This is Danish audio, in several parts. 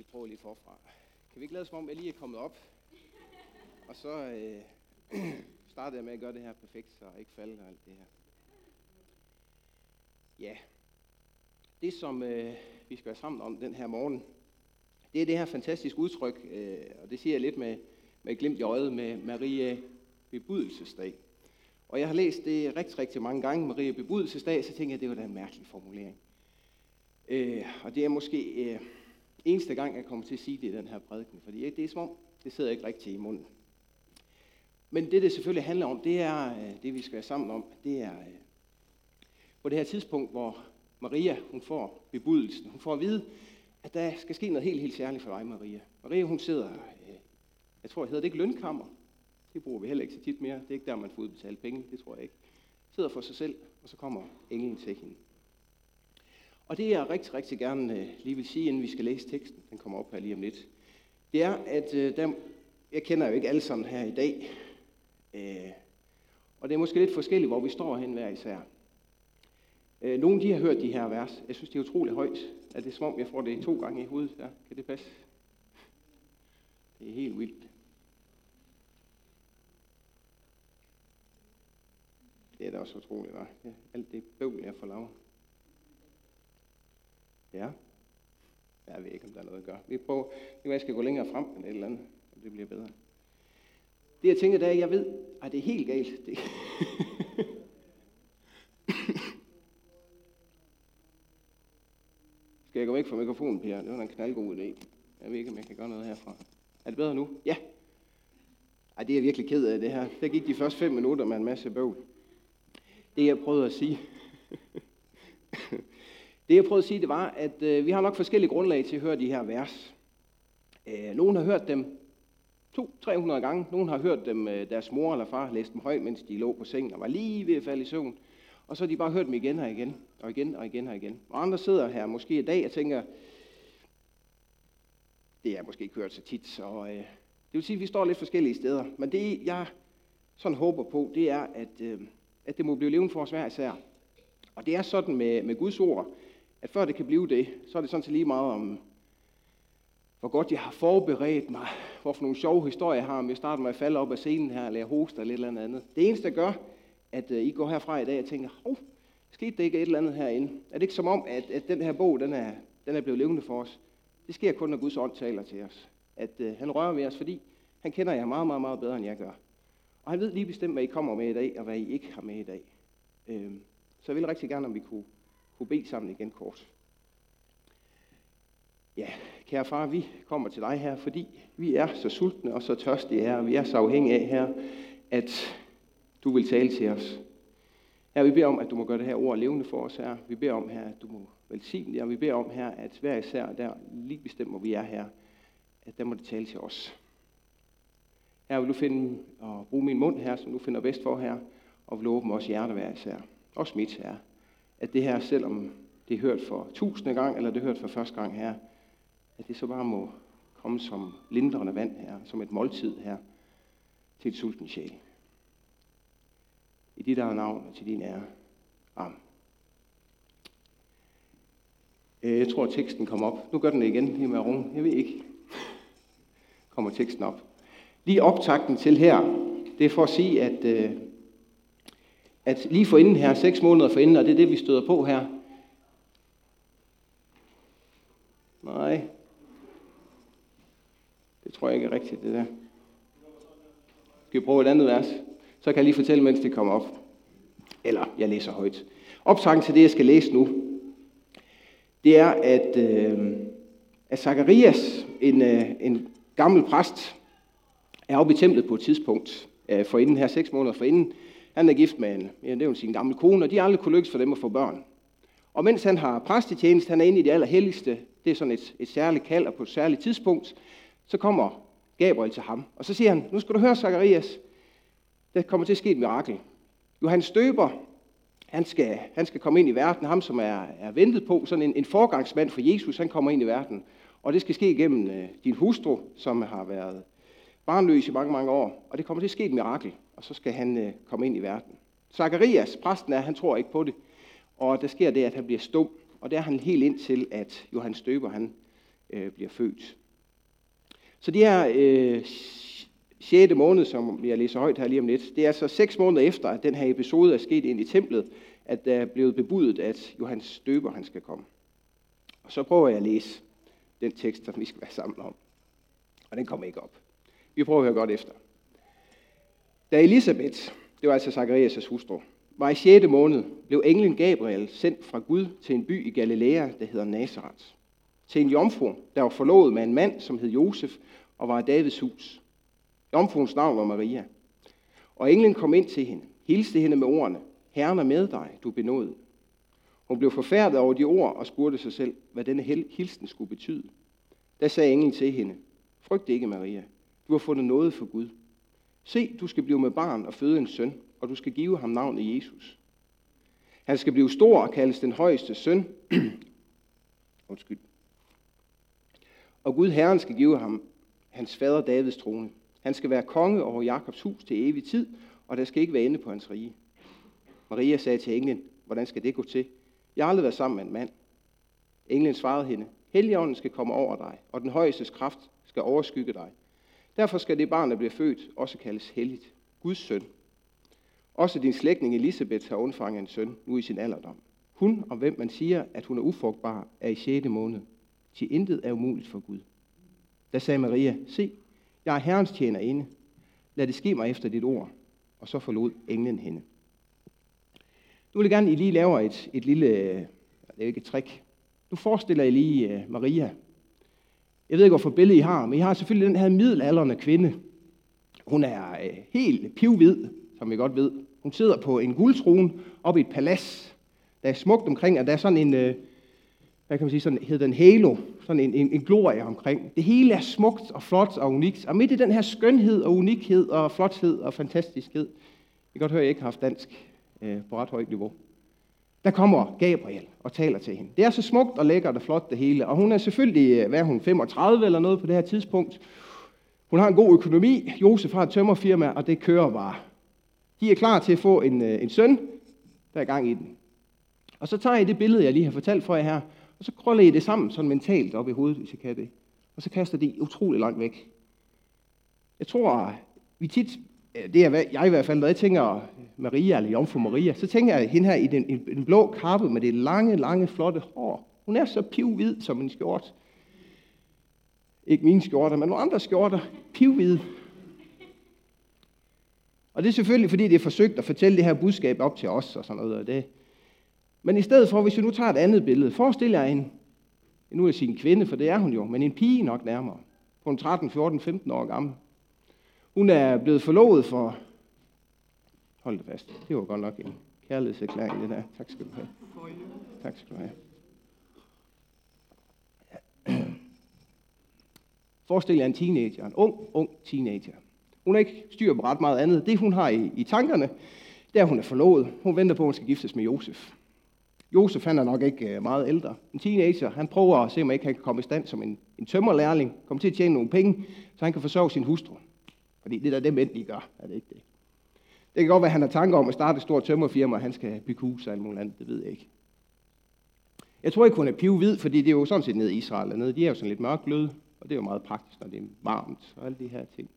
Vi prøver lige forfra. Kan vi ikke lade som om, jeg lige er kommet op? Og så startede jeg med at gøre det her perfekt, så jeg ikke falder og alt det her. Ja, det som vi skal være sammen om den her morgen, det er det her fantastiske udtryk, og det siger jeg lidt med glimt i øjet, med Maria Bebudelsesdag. Og jeg har læst det rigtig, rigtig mange gange, Maria Bebudelsesdag, så tænker jeg, det var da en mærkelig formulering. Og det er måske eneste gang, jeg kommer til at sige det i den her prædiken, fordi det er som om, det sidder ikke rigtig i munden. Men det selvfølgelig handler om, det er det, vi skal være sammen om, det er på det her tidspunkt, hvor Maria, hun får bebudelsen. Hun får at vide, at der skal ske noget helt, helt særligt for dig, Maria. Maria, hun sidder, jeg tror, hedder det ikke lønkammer? Det bruger vi heller ikke så tit mere. Det er ikke der, man får udbetalt penge, det tror jeg ikke. Sidder for sig selv, og så kommer englen til hende. Og det jeg rigtig, rigtig gerne lige vil sige, inden vi skal læse teksten, den kommer op her lige om lidt, det er, at jeg kender jo ikke alle sammen her i dag, og det er måske lidt forskelligt, hvor vi står hen hver især. Nogle de har hørt de her vers. Jeg synes, det er utroligt højt. Er det som om, jeg får det 2 gange i hovedet? Ja, kan det passe? Det er helt vildt. Det er da også utroligt, hva'? Ja, alt det bøvl, jeg får lavet. Ja. Jeg ved ikke, om der er noget at gøre. Vi prøver, jeg skal gå længere frem end et eller andet, og det bliver bedre. Det jeg tænker, det er, jeg ved, at det er helt galt. Det. Skal jeg gå væk fra mikrofonen, Per? Det var en knaldgod idé. Jeg ved ikke, om jeg kan gøre noget herfra. Er det bedre nu? Ja. Ej, det er jeg virkelig ked af, det her. Der gik de første 5 minutter med en masse bøvl. Det jeg prøvede at sige, det var, at vi har nok forskellige grundlag til at høre de her vers. Nogle har hørt dem 200-300 gange. Nogle har hørt dem, deres mor eller far læste dem højt, mens de lå på sengen og var lige ved at falde i søvn. Og så har de bare hørt dem igen og igen, og igen og igen og igen. Og andre sidder her måske i dag og tænker, det er måske ikke hørt så tit. Så det vil sige, at vi står lidt forskellige steder. Men det jeg sådan håber på, det er, at det må blive levende for os hver især. Og det er sådan med Guds ord, at før det kan blive det, så er det sådan set lige meget om, hvor godt jeg har forberedt mig, hvorfor nogle sjove historier jeg har, om jeg starter med at falde op af scenen her, eller jeg hoster eller et eller andet. Det eneste, der gør, at I går herfra i dag og tænker, skete det ikke et eller andet herinde? Er det ikke som om, at den her bog, den er blevet levende for os? Det sker kun, når Guds ånd taler til os. At han rører ved os, fordi han kender jer meget, meget, meget bedre, end jeg gør. Og han ved lige bestemt, hvad I kommer med i dag, og hvad I ikke har med i dag. Så jeg vil rigtig gerne, om vi kunne bede sammen igen kort. Ja, kære far, vi kommer til dig her, fordi vi er så sultne og så tørstige her, og vi er så afhængige af her, at du vil tale til os. Her vi beder om, at du må gøre det her ord levende for os her. Vi beder om her, at du må velsigne det, og vi beder om her, at hver især der lige bestemt, hvor vi er her, at der må det tale til os. Her vil du finde og bruge min mund her, som du finder bedst for her, og vil åbne os hjerter hver især. Også mit her. At det her, selvom det er hørt for 1000 gang, eller det er hørt for første gang her, at det så bare må komme som lindrende vand her, som et måltid her, til et sulten sjæl. I dit eget navn og til din ære. Amen. Jeg tror, at teksten kommer op. Nu gør den det igen, lige med at runge. Jeg ved ikke. Kommer teksten op. Lige optakten til her, det er for at sige, at lige for inden her, 6 måneder for inden, og det er det, vi støder på her. Nej. Det tror jeg ikke er rigtigt, det der. Skal vi prøve et andet vers? Så kan jeg lige fortælle, mens det kommer op. Eller, jeg læser højt. Optakten til det, jeg skal læse nu, det er, at Zacharias, en gammel præst, er oppe i templet på et tidspunkt, for inden her 6 måneder for inden. Han er gift med sin gamle kone, og de har aldrig kunne lykkes for dem at få børn. Og mens han har præstetjeneste, han er inde i det allerhelligste, det er sådan et særligt kald, og på et særligt tidspunkt, så kommer Gabriel til ham. Og så siger han, nu skal du høre, Zacharias, der kommer til at ske et mirakel. Johannes Døber, han skal komme ind i verden, ham som er ventet på, sådan en forgangsmand for Jesus, han kommer ind i verden. Og det skal ske igennem din hustru, som har været barnløs i mange, mange år. Og det kommer til at ske et mirakel, og så skal han komme ind i verden. Zacharias, præsten han tror ikke på det. Og der sker det, at han bliver stum. Og der er han helt ind til, at Johannes Døber, han bliver født. Så det her 6. måned, som jeg læser højt her lige om lidt, det er altså 6 måneder efter, at den her episode er sket ind i templet, at der er blevet bebudet, at Johannes Døber han skal komme. Og så prøver jeg at læse den tekst, som vi skal være sammen om. Og den kommer ikke op. Vi prøver at høre godt efter. Da Elisabeth, det var altså Zacharias' hustru, var i 6. måned, blev englen Gabriel sendt fra Gud til en by i Galilea, der hedder Nazaret. Til en jomfru, der var forlovet med en mand, som hed Josef, og var i Davids hus. Jomfruens navn var Maria. Og englen kom ind til hende, hilste hende med ordene: Herren er med dig, du benådet. Hun blev forfærdet over de ord og spurgte sig selv, hvad denne hilsen skulle betyde. Da sagde englen til hende: Frygt ikke, Maria. Du har fundet noget for Gud. Se, du skal blive med barn og føde en søn, og du skal give ham navnet Jesus. Han skal blive stor og kaldes den højeste søn. Undskyld. Og Gud Herren skal give ham hans fader Davids trone. Han skal være konge over Jakobs hus til evig tid, og der skal ikke være ende på hans rige. Maria sagde til englen: Hvordan skal det gå til? Jeg har aldrig været sammen med en mand. Englen svarede hende: Helligånden skal komme over dig, og den højestes kraft skal overskygge dig. Derfor skal det barn, der bliver født, også kaldes helligt, Guds søn. Også din slægtning Elisabeth har undfanget en søn, nu i sin alderdom. Hun, om hvem man siger, at hun er ufrugtbar, er i 6. måned. Til intet er umuligt for Gud. Da sagde Maria: Se, jeg er Herrens tjenerinde. Lad det ske mig efter dit ord. Og så forlod englen hende. Nu vil jeg gerne, at I lige laver et lille, det er ikke et trick. Nu forestiller I lige Maria. Jeg ved ikke, hvorfor billede I har, men I har selvfølgelig den her middelaldrende kvinde. Hun er helt pivhvid, som I godt ved. Hun sidder på en guldtrone oppe i et palads. Der er smukt omkring, og der er sådan en, hvad kan man sige, sådan hedder den halo, sådan en glorie omkring. Det hele er smukt og flot og unikt. Og midt i den her skønhed og unikhed og flothed og fantastiskhed, jeg kan godt høre, at jeg ikke har haft dansk på ret højt niveau. Der kommer Gabriel og taler til hende. Det er så smukt og lækkert og flot det hele. Og hun er selvfølgelig, hvad er hun, 35 eller noget på det her tidspunkt. Hun har en god økonomi. Josef har et tømmerfirma, og det kører bare. De er klar til at få en søn, der er gang i den. Og så tager I det billede, jeg lige har fortalt for jer her, og så krøller I det sammen sådan mentalt op i hovedet, hvis I kan det. Og så kaster det utrolig langt væk. Jeg tror, vi tit, det er jeg i hvert fald, når jeg tænker Maria eller Jomfru Maria, så tænker jeg hende her i den blå kappe med det lange, flotte hår. Hun er så pivhvid som en skjort. Ikke mine skjorter, men nogle andre skjorter. Pivhvid. Og det er selvfølgelig, fordi det er forsøgt at fortælle det her budskab op til os og sådan noget af det. Men i stedet for, hvis vi nu tager et andet billede, forestil jer nu vil jeg sige en kvinde, for det er hun jo, men en pige nok nærmere. Hun er 13, 14, 15 år gammel. Hun er blevet forlovet for, hold det fast, det var godt nok en kærlighedserklæring, det der. Tak skal du have. Tak skal du have. Forestil jer en teenager, en ung teenager. Hun har ikke styr på ret meget andet. Det hun har i tankerne, det er, hun er forlovet. Hun venter på, at hun skal giftes med Josef. Josef, han er nok ikke meget ældre. En teenager, han prøver at se, om ikke han kan komme i stand som en tømmerlærling, komme til at tjene nogle penge, så han kan forsørge sin hustru. Fordi det er det mænd, de gør, er det ikke det? Det kan godt være, at han har tanker om at starte et stort tømmerfirma, og han skal bygge hus og alt muligt andet, det ved jeg ikke. Jeg tror ikke, hun er pivhvid, fordi det er jo sådan set nede i Israel dernede. De er jo sådan lidt mørkgløde, og det er jo meget praktisk, når det er varmt og alle de her ting.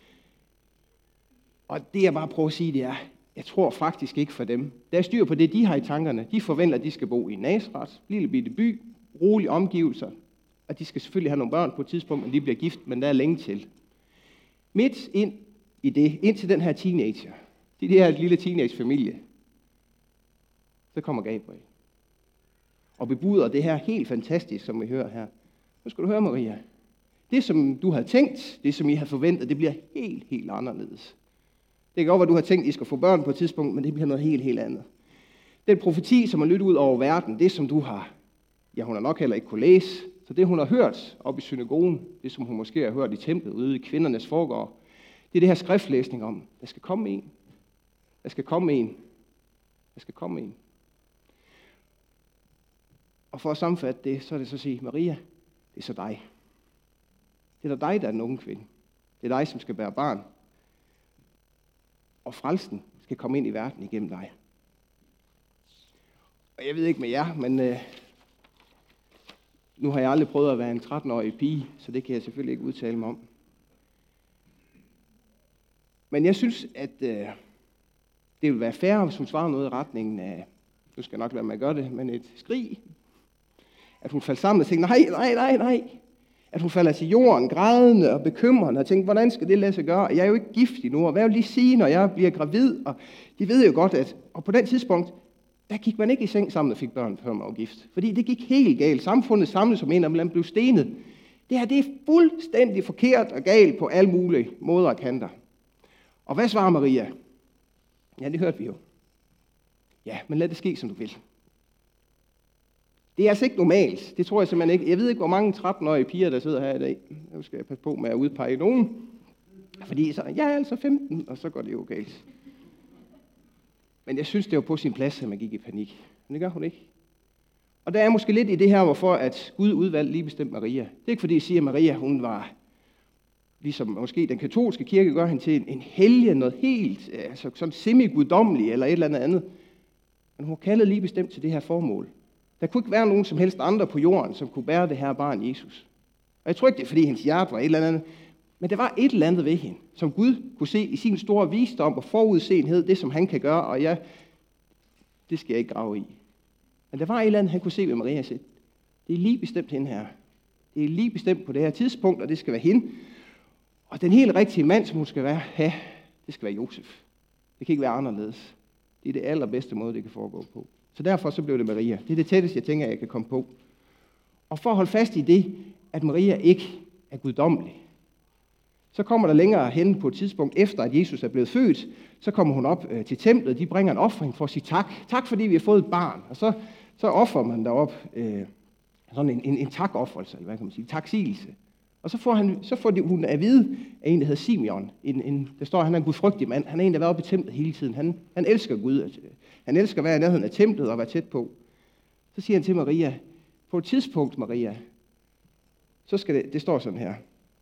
Og det jeg bare prøver at sige, det er, jeg tror faktisk ikke for dem. Der er styr på det, de har i tankerne. De forventer, at de skal bo i Nazaret, lille bitte by, rolige omgivelser. Og de skal selvfølgelig have nogle børn på et tidspunkt, men de bliver gift, men der er længe til. Midt ind i det, ind til den her teenager, det her lille teenagefamilie, så kommer Gabriel. Og bebuder det her helt fantastisk, som vi hører her. Nu skal du høre, Maria. Det, som du havde tænkt, det, som I havde forventet, det bliver helt anderledes. Det kan godt være, at du har tænkt, at I skal få børn på et tidspunkt, men det bliver noget helt andet. Den profeti, som har lyttet ud over verden, det som du har, hun har nok heller ikke kunne læse, så det hun har hørt op i synagogen, det som hun måske har hørt i templet ude i kvindernes forgård, det er det her skriftlæsning om, der skal komme en. Der skal komme en. Der skal komme en. Og for at sammenfatte det, så er det så at sige, Maria, det er så dig. Det er dig, der er den unge kvinde. Det er dig, som skal bære barn. Og frelsen skal komme ind i verden igennem dig. Og jeg ved ikke med jer, men Nu har jeg aldrig prøvet at være en 13-årig pige, så det kan jeg selvfølgelig ikke udtale mig om. Men jeg synes, at det ville være fair, hvis hun svarede noget i retningen af, nu skal jeg nok lade mig gøre det, men et skrig. At hun faldt sammen og tænkte, nej. At hun falder til jorden, grædende og bekymrende, og tænkte, hvordan skal det lade sig gøre? Jeg er jo ikke gift endnu, og hvad vil de sige, når jeg bliver gravid? Og de ved jo godt, at og på den tidspunkt, der gik man ikke i seng sammen og fik børn, før man var gift. Fordi det gik helt galt. Samfundet samlede som en, og man blev stenet. Det her, det er fuldstændig forkert og galt på alle mulige måder og kanter. Og hvad svarer Maria? Ja, det hørte vi jo. Ja, men lad det ske, som du vil. Det er altså ikke normalt. Det tror jeg simpelthen ikke. Jeg ved ikke, hvor mange 13-årige piger, der sidder her i dag. Nu skal jeg passe på med at udpege nogen. Fordi så, jeg er altså 15, og så går det jo galt. Men jeg synes, det var på sin plads, at man gik i panik. Men det gør hun ikke. Og der er måske lidt i det her, hvorfor at Gud udvalgte lige bestemt Maria. Det er ikke fordi, jeg siger, at Maria, hun var, ligesom måske den katolske kirke gør hende til en helgen, noget helt, altså sådan semi-guddommelig eller et eller andet. Men hun kaldet lige bestemt til det her formål. Der kunne ikke være nogen som helst andre på jorden, som kunne bære det her barn Jesus. Og jeg tror ikke, det er fordi hendes hjerte var et eller andet, men der var et eller andet ved hende, som Gud kunne se i sin store visdom og forudsenhed, det som han kan gøre, og det skal jeg ikke grave i. Men der var et eller andet, han kunne se ved Maria selv. Det er lige bestemt hende her. Det er lige bestemt på det her tidspunkt, og det skal være hende. Og den helt rigtige mand, som hun skal have, det skal være Josef. Det kan ikke være anderledes. Det er det allerbedste måde, det kan foregå på. Så derfor så blev det Maria. Det er det tætteste, jeg tænker, jeg kan komme på. Og for at holde fast i det, at Maria ikke er guddommelig, så kommer der længere hen på et tidspunkt, efter at Jesus er blevet født, så kommer hun op til templet, de bringer en offring for at sige tak. Tak, fordi vi har fået et barn. Og så offrer man derop sådan en takoffrelse, eller hvad kan man sige, taksigelse. Og så får hun at vide af en, der hedder Simeon. Der står, at han er en gudfrygtig mand. Han er en, der har været oppe i templet hele tiden. Han elsker Gud. Han elsker at være i nærheden af templet og være tæt på. Så siger han til Maria, på et tidspunkt, Maria, så skal det står sådan her.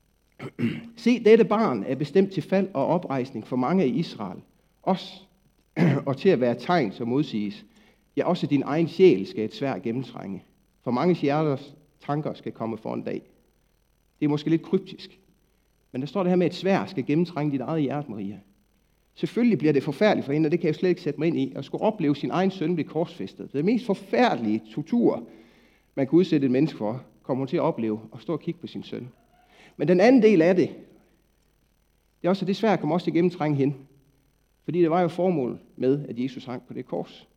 Se, dette barn er bestemt til fald og oprejsning for mange i Israel. Også og til at være tegn, som modsiges. Ja, også din egen sjæl skal et sværd gennemtrænge. For mange hjerters tanker skal komme for en dag. Det er måske lidt kryptisk. Men der står det her med, at et sværd skal gennemtrænge dit eget hjerte, Maria. Selvfølgelig bliver det forfærdeligt for hende, og det kan jeg slet ikke sætte mig ind i, at skulle opleve sin egen søn blive korsfæstet. Det er mest forfærdelige tortur, man kan udsætte et menneske for, kommer hun til at opleve og stå og kigge på sin søn. Men den anden del af det er også, at det sværd kommer også til at gennemtrænge hende. Fordi det var jo formål med, at Jesus hang på det kors.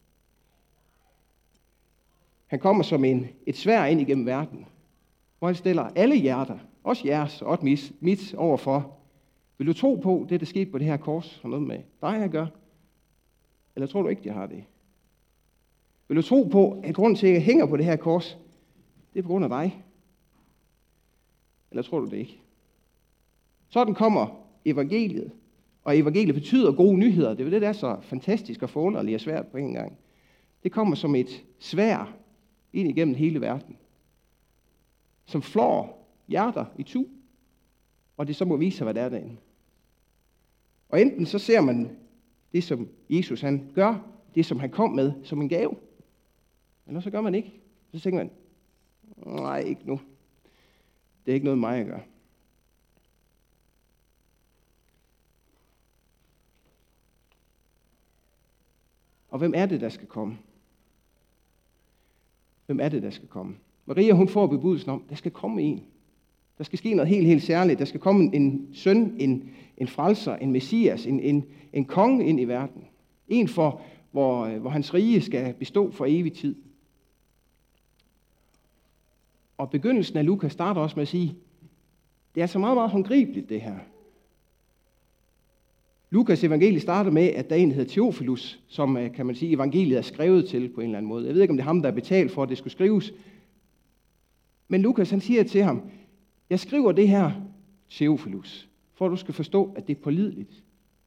Han kommer som et sværd ind igennem verden, hvor han stiller alle hjerter, også jeres og mit overfor. Vil du tro på, det der skete på det her kors, har noget med dig at gøre? Eller tror du ikke, det har det? Vil du tro på, at grunden til, at jeg hænger på det her kors, det er på grund af dig? Eller tror du det ikke? Sådan kommer evangeliet. Og evangeliet betyder gode nyheder. Det er det, der er så fantastisk og forunderligt og svært på en gang. Det kommer som et sværd ind igennem hele verden, som flår hjerter i tu, og det så må vise sig, hvad det er derinde. Og enten så ser man det, som Jesus han gør, det som han kom med, som en gave, eller så gør man ikke. Så tænker man, nej, ikke nu. Det er ikke noget med mig at gøre. Og hvem er det, der skal komme? Hvem er det, der skal komme? Maria, hun får bebudelsen om, der skal komme en. Der skal ske noget helt, helt særligt. Der skal komme en søn, en frelser, en messias, en konge ind i verden. En for, hvor hans rige skal bestå for evig tid. Og begyndelsen af Lukas starter også med at sige, det er så meget, meget håndgribeligt det her. Lukas evangelie starter med, at der er en, der hedder Theophilus, som kan man sige, evangeliet er skrevet til på en eller anden måde. Jeg ved ikke, om det er ham, der er betalt for, at det skulle skrives. Men Lukas, han siger til ham, jeg skriver det her, Theophilus, for at du skal forstå, at det er pålideligt.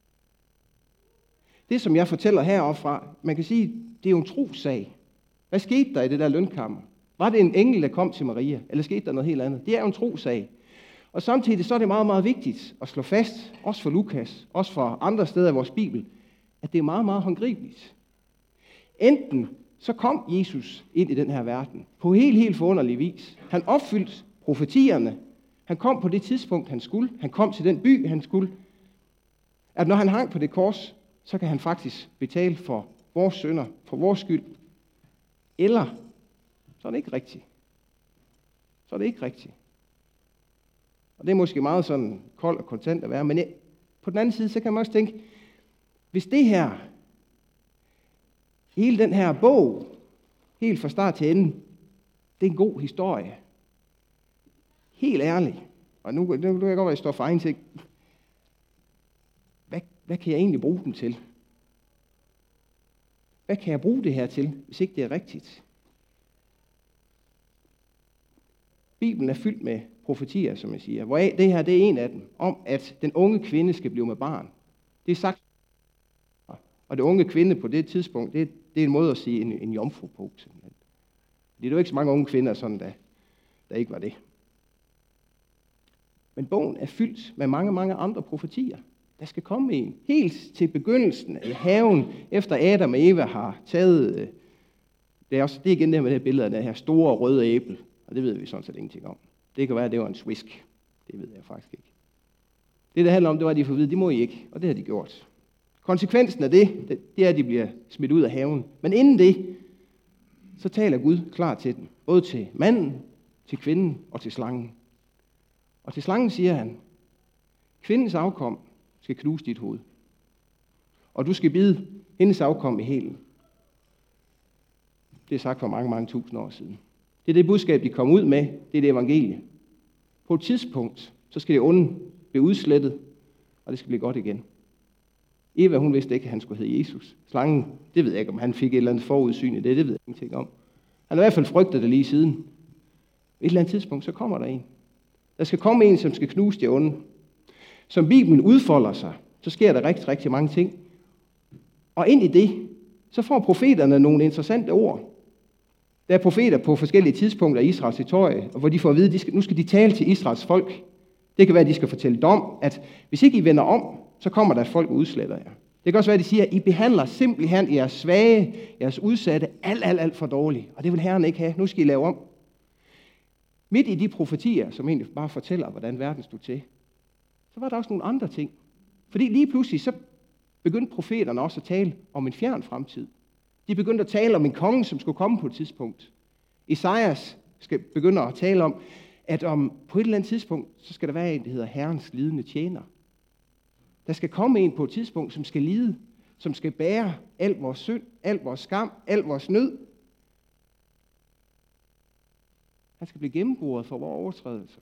Det, som jeg fortæller heroppe fra, man kan sige, det er jo en trossag. Hvad skete der i det der lønkammer? Var det en engel, der kom til Maria, eller skete der noget helt andet? Det er jo en trossag. Og samtidig så er det meget, meget vigtigt at slå fast, også for Lukas, også for andre steder i vores Bibel, at det er meget, meget håndgribeligt. Enten så kom Jesus ind i den her verden på helt forunderlig vis. Han opfyldte profetierne. Han kom på det tidspunkt, han skulle. Han kom til den by, han skulle. At når han hang på det kors, så kan han faktisk betale for vores synder, for vores skyld. Eller, så er det ikke rigtigt. Så er det ikke rigtigt. Og det er måske meget sådan koldt og kontant at være, men på den anden side, så kan man også tænke, hvis det her, hele den her bog, helt fra start til ende, det er en god historie. Helt ærligt. Og nu kan jeg godt være, at jeg står for egen ting. Hvad kan jeg egentlig bruge den til? Hvad kan jeg bruge det her til, hvis ikke det er rigtigt? Bibelen er fyldt med profetier, som jeg siger. Hvoraf det her, det er en af dem, om at den unge kvinde skal blive med barn. Det er sagt. Og det unge kvinde på det tidspunkt, det er en måde at sige en jomfru på, simpelthen. Det er jo ikke så mange unge kvinder, sådan der ikke var det. Men bogen er fyldt med mange andre profetier. Der skal komme en. Helt til begyndelsen i haven, efter Adam og Eva har taget... Det er igen det her med det her billede af det her store røde æble. Og det ved vi sådan set ingenting om. Det kan være, at det var en swisk. Det ved jeg faktisk ikke. Det handler om, det var, at de får at vide, det må I ikke. Og det har de gjort. Konsekvensen af det er, at de bliver smidt ud af haven. Men inden det, så taler Gud klar til dem. Både til manden, til kvinden og til slangen. Og til slangen siger han, kvindens afkom skal knuse dit hoved. Og du skal bide hendes afkom i hælen. Det er sagt for mange tusind år siden. Det er det budskab, de kom ud med. Det er det evangelie. På et tidspunkt, så skal det onde blive udslettet, og det skal blive godt igen. Eva, hun vidste ikke, at han skulle hedde Jesus. Slangen, det ved jeg ikke, om han fik et eller andet forudsyn i det. Det ved jeg ingenting om. Han har i hvert fald frygtet det lige siden. Et eller andet tidspunkt, så kommer der en. Der skal komme en, som skal knuse det onde. Som Bibelen udfolder sig, så sker der rigtig mange ting. Og ind i det, så får profeterne nogle interessante ord. Der er profeter på forskellige tidspunkter i Israels historie, hvor de får at vide, at nu skal de tale til Israels folk. Det kan være, at de skal fortælle dom, at hvis ikke I vender om, så kommer der et folk og udsletter jer. Det kan også være, at de siger, at I behandler simpelthen jeres svage, jeres udsatte, alt for dårligt. Og det vil Herren ikke have. Nu skal I lave om. Midt i de profetier, som egentlig bare fortæller, hvordan verden stod til, så var der også nogle andre ting. Fordi lige pludselig, så begyndte profeterne også at tale om en fjern fremtid. De begyndte at tale om en konge, som skulle komme på et tidspunkt. Esajas skal begynde at tale om, at på et eller andet tidspunkt, så skal der være en, der hedder Herrens lidende tjener. Der skal komme en på et tidspunkt, som skal lide, som skal bære al vores synd, al vores skam, al vores nød. Han skal blive gennemboret for vores overtrædelser.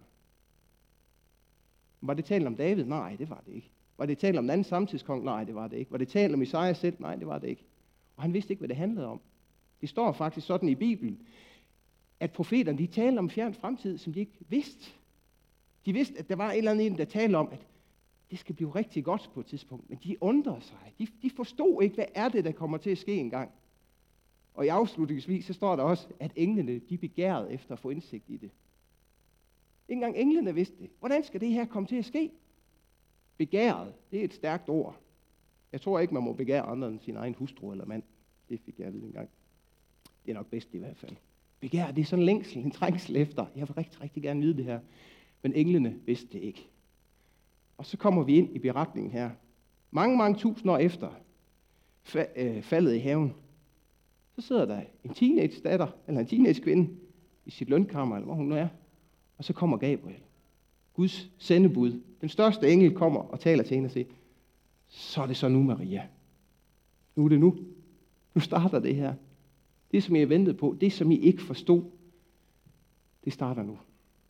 Var det talt om David? Nej, det var det ikke. Var det talt om en anden samtidskonge? Nej, det var det ikke. Var det talt om Esajas selv? Nej, det var det ikke. Og han vidste ikke, hvad det handlede om. Det står faktisk sådan i Bibelen, at profeterne, de talte om fjern fremtid, som de ikke vidste. De vidste, at der var en eller anden, der talte om, at det skal blive rigtig godt på et tidspunkt. Men de undrede sig. De forstod ikke, hvad er det, der kommer til at ske engang. Og i afslutningsvis, så står der også, at englene, de begærede efter at få indsigt i det. Ikke engang englene vidste det. Hvordan skal det her komme til at ske? Begæret, det er et stærkt ord. Jeg tror ikke, man må begære andre end sin egen hustru eller mand. Det fik jeg at vide engang. Det er nok bedst i hvert fald. Begær, det er sådan en længsel, en trængsel efter. Jeg vil rigtig gerne vide det her. Men englene vidste det ikke. Og så kommer vi ind i beretningen her. Mange tusind år efter faldet i haven, så sidder der en teenage-datter, eller en teenage-kvinde, i sit lønkammer, eller hvor hun nu er. Og så kommer Gabriel, Guds sendebud. Den største engel kommer og taler til hende og siger, så er det så nu, Maria. Nu er det nu. Nu starter det her. Det, som I har ventet på, det, som I ikke forstod, det starter nu.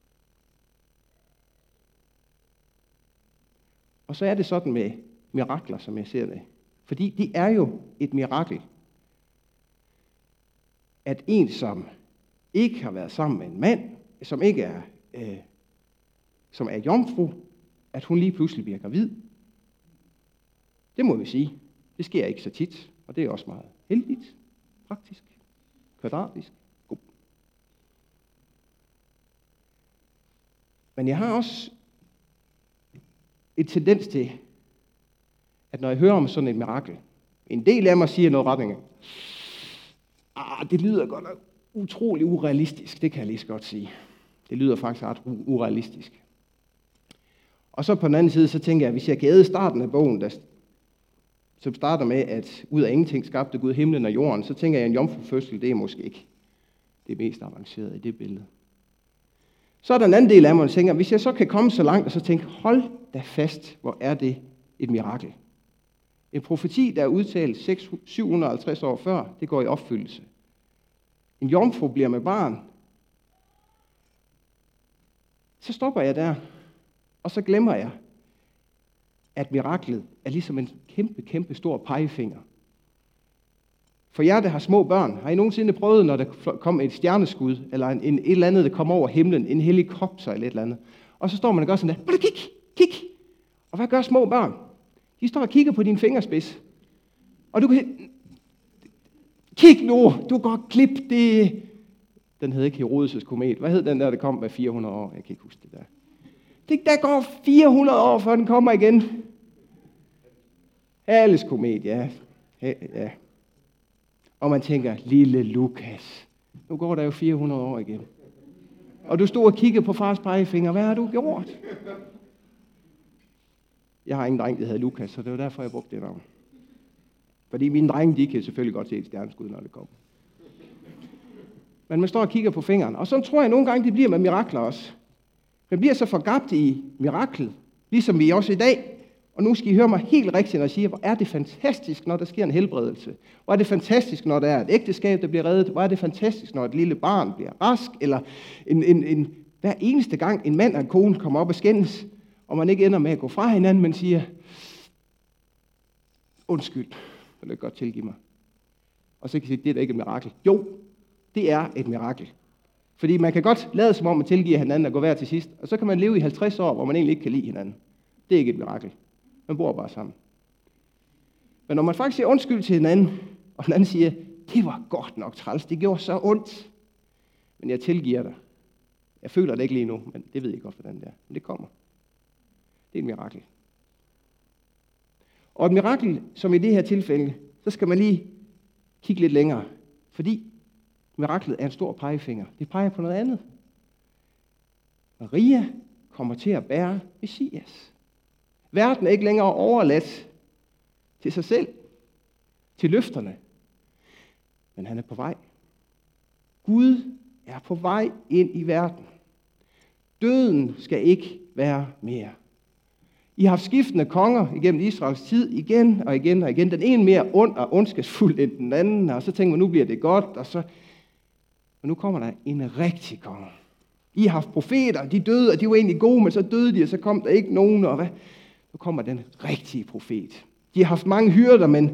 Og så er det sådan med mirakler, som jeg ser det. Fordi det er jo et mirakel, at en, som ikke har været sammen med en mand, som ikke er, som er jomfru, at hun lige pludselig bliver gravid. Det må vi sige. Det sker ikke så tit, og det er også meget heldigt, praktisk, kvadratisk. God. Men jeg har også et tendens til, at når jeg hører om sådan et mirakel, en del af mig siger noget retning af, det lyder godt nok utrolig urealistisk, det kan jeg lige så godt sige. Det lyder faktisk ret urealistisk. Og så på den anden side, så tænker jeg, hvis jeg kan æde starten af bogen, som starter med, at ud af ingenting skabte Gud himlen og jorden, så tænker jeg, at en jomfrufødsel, det er måske ikke det mest avancerede i det billede. Så er der en anden del af mig, der tænker, hvis jeg så kan komme så langt, og så tænker, hold da fast, hvor er det et mirakel. En profeti, der er udtalt 750 år før, det går i opfyldelse. En jomfru bliver med barn. Så stopper jeg der, og så glemmer jeg, at miraklet er ligesom en kæmpe, kæmpe stor pegefinger. For jer, der har små børn, har I nogensinde prøvet, når der kom et stjerneskud, eller et eller andet, der kommer over himlen, en helikopter eller et eller andet, og så står man og gør sådan der, bare kig. Og hvad gør små børn? De står og kigger på din fingerspids. Og du kan kig nu, du går klip det. Den hed ikke Herodes' komet. Hvad hed den der kom med 400 år? Jeg kan ikke huske det der. Der går 400 år, før den kommer igen. Hales komet, ja. Og man tænker, lille Lukas, nu går der jo 400 år igen. Og du stod og kiggede på fars pegefinger. Hvad har du gjort? Jeg har ingen dreng, der hedder Lukas, så det var derfor, jeg brugte det navn. Fordi mine drenge, de kan selvfølgelig godt se et stjerneskud, når det kommer. Men man står og kigger på fingeren. Og så tror jeg nogle gange, det bliver med mirakler også. Man bliver så forgabt i miraklet, ligesom vi også i dag. Og nu skal I høre mig helt rigtigt, når jeg siger, hvor er det fantastisk, når der sker en helbredelse. Hvor er det fantastisk, når der er et ægteskab, der bliver reddet. Hvor er det fantastisk, når et lille barn bliver rask. Eller hver eneste gang en mand og en kone kommer op og skændes, og man ikke ender med at gå fra hinanden, men siger, undskyld, vil du godt tilgive mig. Og så kan jeg sige, det er da ikke et mirakel. Jo, det er et mirakel. Fordi man kan godt lade som om at tilgive hinanden og gå hver til sidst, og så kan man leve i 50 år, hvor man egentlig ikke kan lide hinanden. Det er ikke et mirakel. Man bor bare sammen. Men når man faktisk siger undskyld til hinanden, og den anden siger, det var godt nok træls, det gjorde så ondt, men jeg tilgiver dig. Jeg føler det ikke lige nu, men det ved jeg godt, hvordan det er. Men det kommer. Det er et mirakel. Og et mirakel, som i det her tilfælde, så skal man lige kigge lidt længere. Fordi miraklet er en stor pegefinger. Det peger på noget andet. Maria kommer til at bære Messias. Verden er ikke længere overladt til sig selv, til løfterne. Men han er på vej. Gud er på vej ind i verden. Døden skal ikke være mere. I har haft skiftende konger igennem Israels tid, igen og igen og igen. Den ene mere ond og ondskabsfuld end den anden, og så tænker man, nu bliver det godt, og nu kommer der en rigtig konge. I har haft profeter, de døde, og de var egentlig gode, men så døde de, og så kom der ikke nogen, og hvad? Nu kommer den rigtige profet. De har haft mange hyrder, men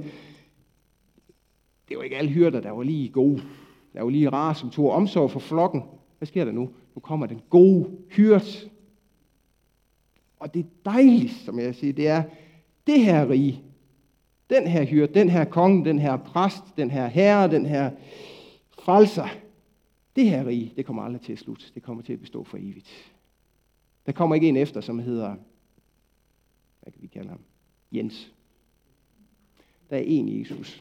det var ikke alle hyrder, der var lige gode. Der var lige rare, som tog omsorg for flokken. Hvad sker der nu? Nu kommer den gode hyrde. Og det dejlige, som jeg siger, det er, det her rige, den her hyrde, den her konge, den her præst, den her herre, den her frelser, det her rige, det kommer aldrig til at slutte. Det kommer til at bestå for evigt. Der kommer ikke en efter, som hedder, hvad kan vi kalde ham? Jens. Der er en Jesus.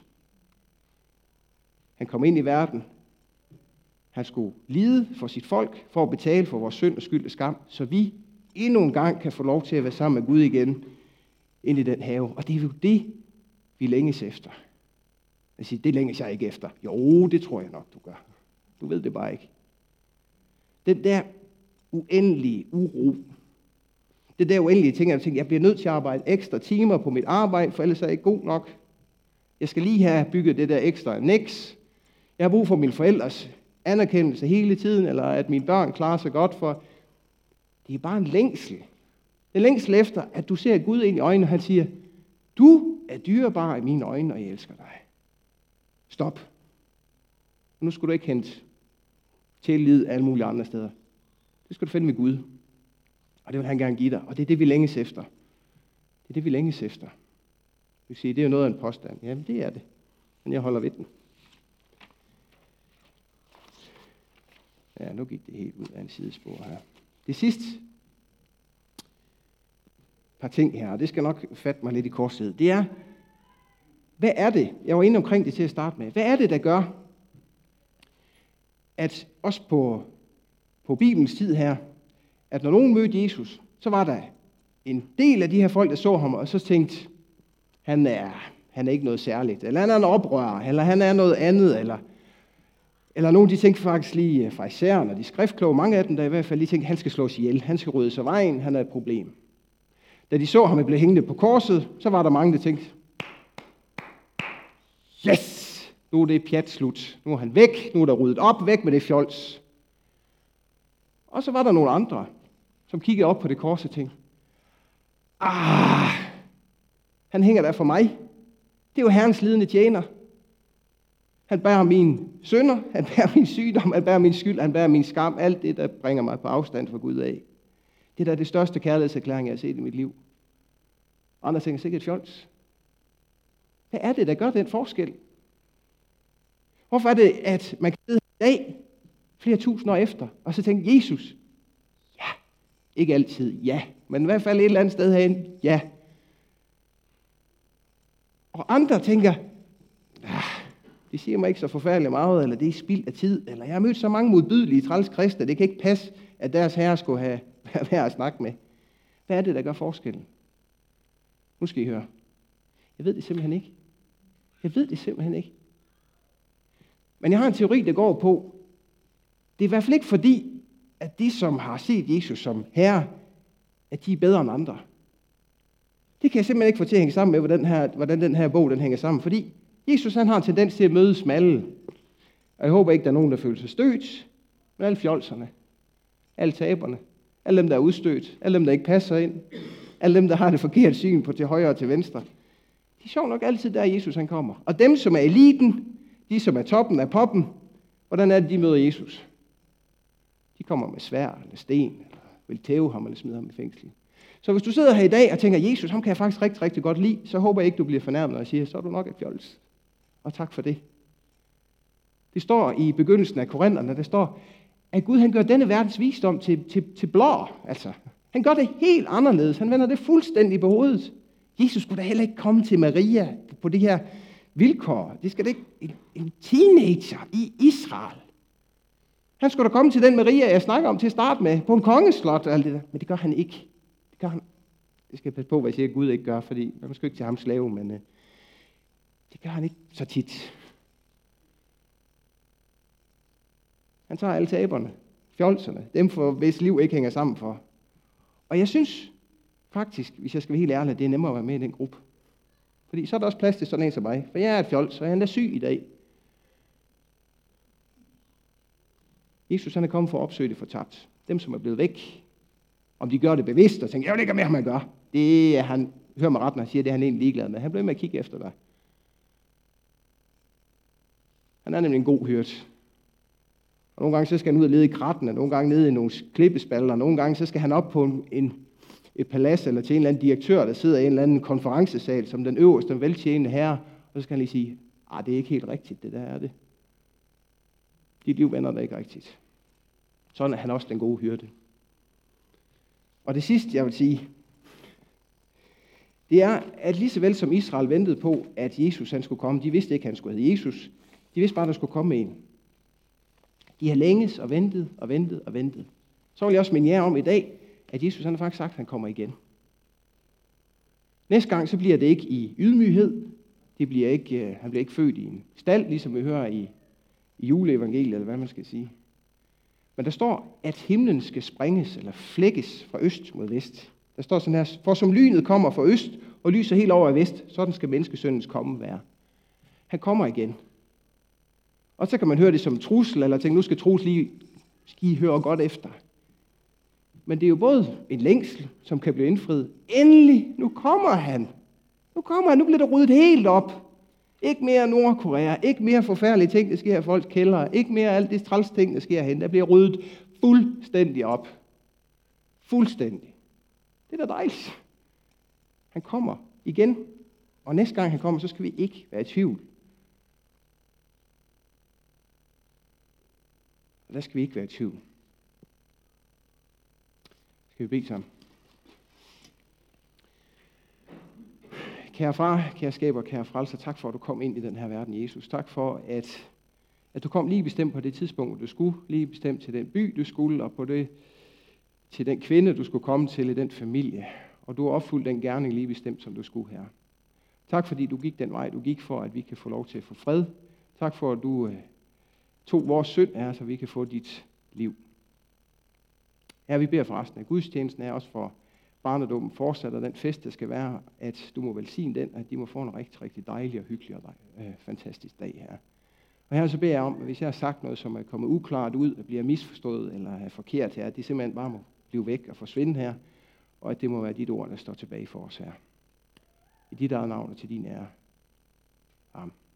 Han kom ind i verden. Han skulle lide for sit folk, for at betale for vores synd og skyld og skam, så vi endnu en gang kan få lov til at være sammen med Gud igen ind i den have. Og det er jo det, vi længes efter. Jeg siger, det længes jeg ikke efter. Jo, det tror jeg nok, du gør. Du ved det bare ikke. Den der uendelige uro. Det der uendelige ting, jeg bliver nødt til at arbejde ekstra timer på mit arbejde, for ellers er jeg ikke god nok. Jeg skal lige have bygget det der ekstra annex. Jeg har brug for mine forældres anerkendelse hele tiden, eller at mine børn klarer sig godt, for det er bare en længsel. En længsel efter, at du ser Gud ind i øjnene, og han siger, du er dyrebar i mine øjne, og jeg elsker dig. Stop. Nu skal du ikke hente tillid alle mulige andre steder. Det skal du finde med Gud. Og det vil han gerne give dig. Og det er det, vi længes efter. Det er det, vi længes efter. Du vil sige, det er jo noget af en påstand. Jamen, det er det. Men jeg holder ved den. Ja, nu gik det helt ud af en sidespor her. Det sidste par ting her, og det skal nok fatte mig lidt i korset, det er, hvad er det? Jeg var inde omkring det til at starte med. Hvad er det, der gør, at også på Bibelens tid her, at når nogen mødte Jesus, så var der en del af de her folk, der så ham, og så tænkte, han er ikke noget særligt, eller han er en oprører, eller han er noget andet, eller nogen, de tænkte faktisk lige farisæerne, og de skriftkloge, mange af dem der i hvert fald, de tænkte, han skal slås ihjel, han skal rydde sig vejen, han er et problem. Da de så ham blive hængende på korset, så var der mange, der tænkte, yes, nu er det pjat slut, nu er han væk, nu er der ryddet op, væk med det fjols. Og så var der nogle andre, som kiggede op på det kors og tænkte, han hænger der for mig. Det er jo Herrens lidende tjener. Han bærer mine synder, han bærer min sygdom, han bærer min skyld, han bærer min skam, alt det, der bringer mig på afstand fra Gud af. Det der er det største kærlighedserklæring, jeg har set i mit liv. Andre tænker sikkert fjols. Hvad er det, der gør den forskel? Hvorfor er det, at man kan sidde i dag, flere tusind år efter, og så tænke, Jesus, ja, ikke altid, ja, men i hvert fald et eller andet sted herinde, ja. Og andre tænker, det siger mig ikke så forfærdeligt meget, eller det er spild af tid, eller jeg har mødt så mange modbydelige træls kristne, det kan ikke passe, at deres herre skulle have været at snakke med. Hvad er det, der gør forskellen? Nu skal I høre. Jeg ved det simpelthen ikke. Jeg ved det simpelthen ikke. Men jeg har en teori, der går på, det er i hvert fald ikke fordi, at de, som har set Jesus som herre, at de er bedre end andre. Det kan jeg simpelthen ikke få til at hænge sammen med, hvordan den her bog den hænger sammen. Fordi Jesus han har en tendens til at møde smalle. Og jeg håber ikke, der er nogen, der føler sig stødt. Men alle fjolserne, alle taberne, alle dem, der er udstødt, alle dem, der ikke passer ind, alle dem, der har det forkerte syn på til højre og til venstre. De er sjovt nok altid, der Jesus han kommer. Og dem, som er eliten, de, som er toppen af poppen, hvordan er det, de møder Jesus? De kommer med sværd eller sten, eller vil tæve ham eller smide ham i fængsel. Så hvis du sidder her i dag og tænker, Jesus, ham kan jeg faktisk rigtig, rigtig godt lide, så håber jeg ikke, du bliver fornærmet, og siger, så er du nok et fjols. Og tak for det. Det står i begyndelsen af Korinterne, der står, at Gud han gør denne verdens visdom til blår. Altså, han gør det helt anderledes. Han vender det fuldstændig på hovedet. Jesus skulle da heller ikke komme til Maria på det her vilkår. Det skal da ikke en teenager i Israel. Han skulle da komme til den Maria, jeg snakker om til at starte med, på en kongeslot og alt det der. Men det gør han ikke. Det gør han. Det skal jeg passe på, hvad jeg siger, at Gud ikke gør, fordi man skal ikke til ham slave, men det gør han ikke så tit. Han tager alle taberne, fjolserne, dem for hvis liv ikke hænger sammen for. Og jeg synes faktisk, hvis jeg skal være helt ærlig, at det er nemmere at være med i den gruppe. Fordi så er der også plads til sådan en som mig. For jeg er et fjols, og jeg er endda syg i dag. Jesus han er kommet for at opsøge det fortabt. Dem, som er blevet væk. Om de gør det bevidst og tænker, jeg vil ikke have med ham at gøre. Det er han, hør mig ret, når han siger, det er han egentlig ligeglad med. Han bliver med at kigge efter dig. Han er nemlig en god hyrde. Og nogle gange så skal han ud og lede i kratten, og nogle gange ned i nogle klippespalter, og nogle gange så skal han op på et palads eller til en eller anden direktør, der sidder i en eller anden konferencesal, som den øverste og veltjenende herre, og så skal han lige sige, det er ikke helt rigtigt, det der er det. Dit liv vender der ikke rigtigt. Sådan er han også den gode hyrde. Og det sidste, jeg vil sige, det er, at lige så vel som Israel ventede på, at Jesus han skulle komme, de vidste ikke, at han skulle hedde Jesus. De vidste bare, at der skulle komme en. De har længes og ventet og ventet og ventet. Så vil jeg også minde jer om i dag, at Jesus han har faktisk sagt, at han kommer igen. Næste gang, så bliver det ikke i ydmyghed. Han bliver ikke født i en stald, ligesom vi hører i juleevangeliet, eller hvad man skal sige. Men der står, at himlen skal sprænges eller flækkes fra øst mod vest. Der står sådan her, for som lynet kommer fra øst og lyser helt over i vest, sådan skal menneskesøndens komme være. Han kommer igen. Og så kan man høre det som en trussel, eller tænke, nu skal Troels lige høre godt efter. Men det er jo både en længsel, som kan blive indfriet. Endelig, nu kommer han. Nu bliver det ryddet helt op. Ikke mere Nordkorea, ikke mere forfærdelige ting, der sker i folks kældre, ikke mere alt det træls ting, der sker hen. Der bliver ryddet fuldstændig op. Fuldstændig. Det er da dejligt. Han kommer igen, og næste gang han kommer, så skal vi ikke være i tvivl. Og der skal vi ikke være i tvivl. Skal vi bede sammen? Kære far, kære skaber, kære frelser, tak for, at du kom ind i den her verden, Jesus. Tak for, at At du kom lige bestemt på det tidspunkt, du skulle, lige bestemt til den by, du skulle, og på det, til den kvinde, du skulle komme til i den familie. Og du har opfyldt den gerning lige bestemt, som du skulle her. Tak fordi du gik den vej, du gik for, at vi kan få lov til at få fred. Tak for, at du tog vores synd her, så vi kan få dit liv. Her vi beder for resten af gudstjenesten her, også for barnedåben fortsætter den fest, der skal være, at du må velsigne den, at de må få en rigtig, rigtig dejlig og hyggelig og fantastisk dag her. Og her så beder jeg om, at hvis jeg har sagt noget, som er kommet uklart ud, og bliver misforstået eller er forkert her, at det simpelthen bare må blive væk og forsvinde her, og at det må være dit ord, der står tilbage for os her. I dit eget navn og til din ære. Amen.